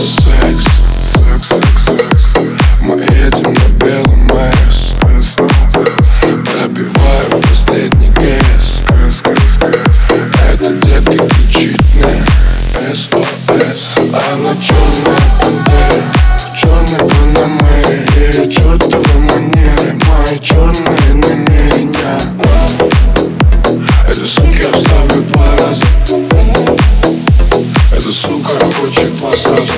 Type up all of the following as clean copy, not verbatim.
секс, секс, секс, секс. Мы едем на белом Мерс. Пробиваю последний ГС. Эта детка кричит мне SOS. Она черная пантера в черной панамере. Ее чертовы манеры, мои черные намерения. Эта сука я вставлю 2 раза. Эта сука хочет посадку.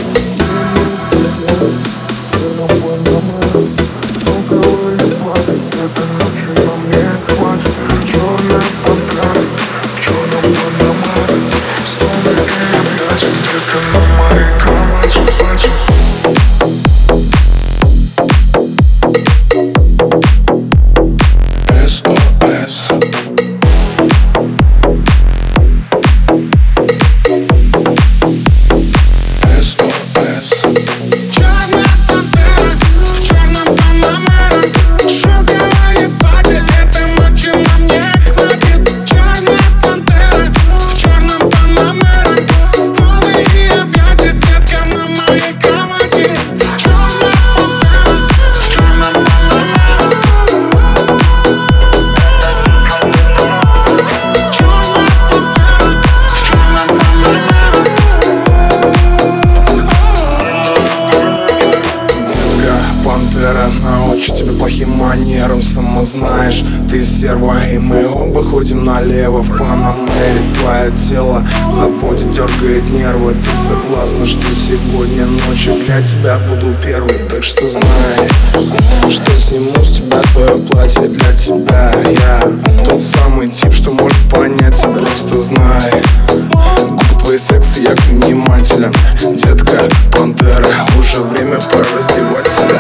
Научу тебя плохим манерам, сама знаешь, ты стерва. И мы оба ходим налево в Панамере. Твое тело заводит, дергает нервы. Ты согласна, что сегодня ночью для тебя буду первый? Так что знай, что сниму с тебя твое платье для тебя. Я тот самый тип, что может понять, просто знай. Губы твои секси, я внимателен. Детка, пантера, уже время пора раздевать тебя.